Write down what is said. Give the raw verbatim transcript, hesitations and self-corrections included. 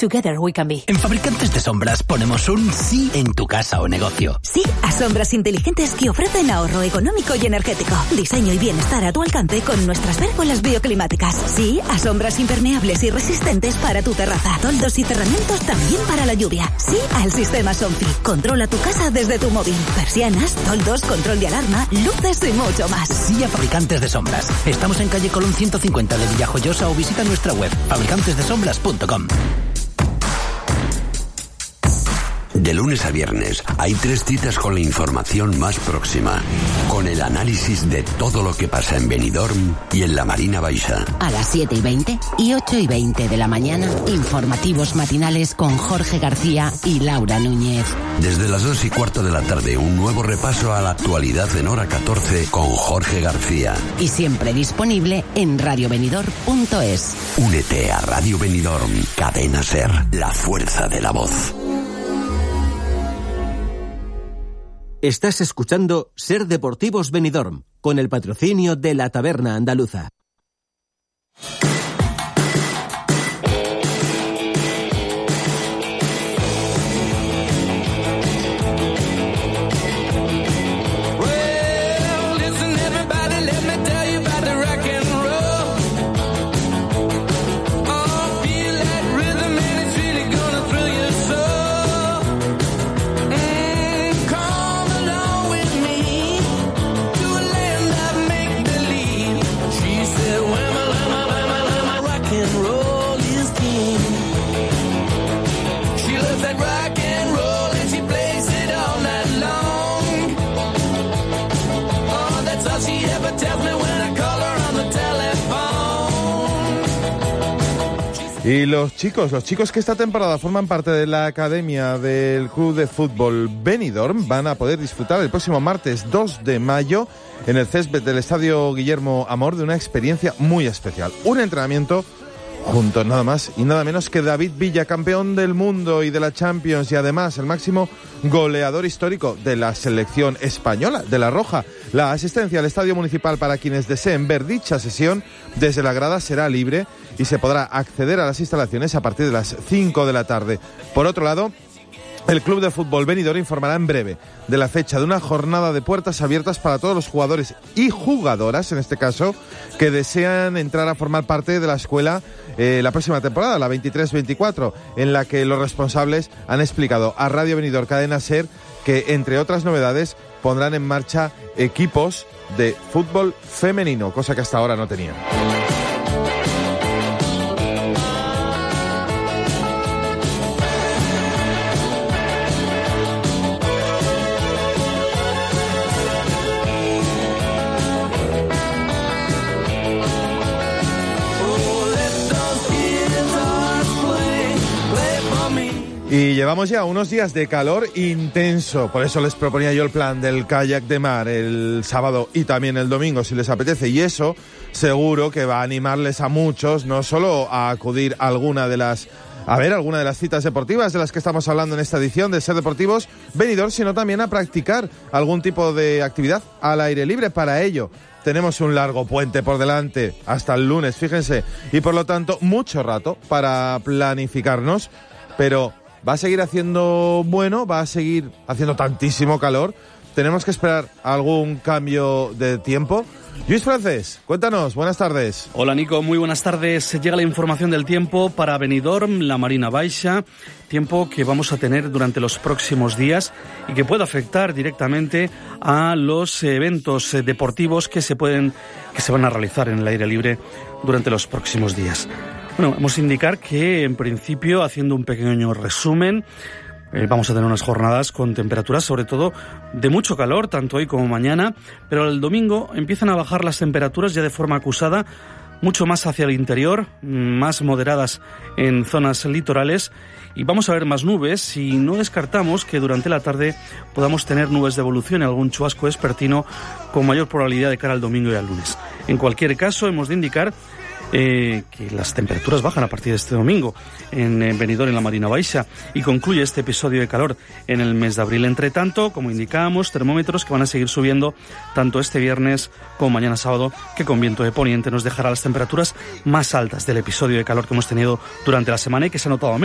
Together we can be. En Fabricantes de Sombras ponemos un sí en tu casa o negocio. Sí a sombras inteligentes que ofrecen ahorro económico y energético. Diseño y bienestar a tu alcance con nuestras vérgolas bioclimáticas. Sí a sombras impermeables y resistentes para tu terraza. Toldos y cerramientos también para la lluvia. Sí al sistema Somfy. Controla tu casa desde tu móvil. Persianas, toldos, control de alarma, luces y mucho más. Sí a Fabricantes de Sombras. Estamos en calle Colón ciento cincuenta de Villajoyosa o visita nuestra web fabricantes de sombras punto com. De lunes a viernes hay tres citas con la información más próxima, con el análisis de todo lo que pasa en Benidorm y en la Marina Baixa. A las siete y veinte y ocho y veinte de la mañana, informativos matinales con Jorge García y Laura Núñez. Desde las dos y cuarto de la tarde, un nuevo repaso a la actualidad en hora catorce con Jorge García. Y siempre disponible en radio benidorm punto es. Únete a Radio Benidorm, Cadena Ser, la fuerza de la voz. Estás escuchando Ser Deportivos Benidorm, con el patrocinio de la Taberna Andaluza. Y los chicos, los chicos que esta temporada forman parte de la academia del Club de Fútbol Benidorm van a poder disfrutar el próximo martes dos de mayo en el césped del Estadio Guillermo Amor de una experiencia muy especial. Un entrenamiento junto nada más y nada menos que David Villa, campeón del mundo y de la Champions y además el máximo goleador histórico de la selección española, de la Roja. La asistencia al Estadio Municipal para quienes deseen ver dicha sesión desde la grada será libre y se podrá acceder a las instalaciones a partir de las cinco de la tarde. Por otro lado, el Club de Fútbol Benidorm informará en breve de la fecha de una jornada de puertas abiertas para todos los jugadores y jugadoras, en este caso, que desean entrar a formar parte de la escuela eh, la próxima temporada, la veintitrés veinticuatro, en la que los responsables han explicado a Radio Benidorm Cadena Ser que, entre otras novedades, pondrán en marcha equipos de fútbol femenino, cosa que hasta ahora no tenían. Y llevamos ya unos días de calor intenso, por eso les proponía yo el plan del kayak de mar el sábado y también el domingo, si les apetece, y eso seguro que va a animarles a muchos, no solo a acudir a alguna de las, a ver, alguna de las citas deportivas de las que estamos hablando en esta edición de Ser Deportivos Benidorm, sino también a practicar algún tipo de actividad al aire libre. Para ello tenemos un largo puente por delante hasta el lunes, fíjense, y por lo tanto mucho rato para planificarnos, pero va a seguir haciendo bueno, va a seguir haciendo tantísimo calor. Tenemos que esperar algún cambio de tiempo. Lluís Francés, cuéntanos, buenas tardes. Hola Nico, muy buenas tardes. Llega la información del tiempo para Benidorm, la Marina Baixa, tiempo que vamos a tener durante los próximos días y que puede afectar directamente a los eventos deportivos que se pueden, que se van a realizar en el aire libre durante los próximos días. Bueno, hemos de indicar que, en principio, haciendo un pequeño resumen, eh, vamos a tener unas jornadas con temperaturas, sobre todo, de mucho calor, tanto hoy como mañana, pero el domingo empiezan a bajar las temperaturas ya de forma acusada, mucho más hacia el interior, más moderadas en zonas litorales, y vamos a ver más nubes, y no descartamos que durante la tarde podamos tener nubes de evolución y algún chubasco vespertino con mayor probabilidad de cara al domingo y al lunes. En cualquier caso, hemos de indicar Eh, que las temperaturas bajan a partir de este domingo en eh, Benidorm, en la Marina Baixa, y concluye este episodio de calor en el mes de abril. Entre tanto, como indicábamos, termómetros que van a seguir subiendo tanto este viernes como mañana sábado, que con viento de poniente nos dejará las temperaturas más altas del episodio de calor que hemos tenido durante la semana y que se ha notado menos.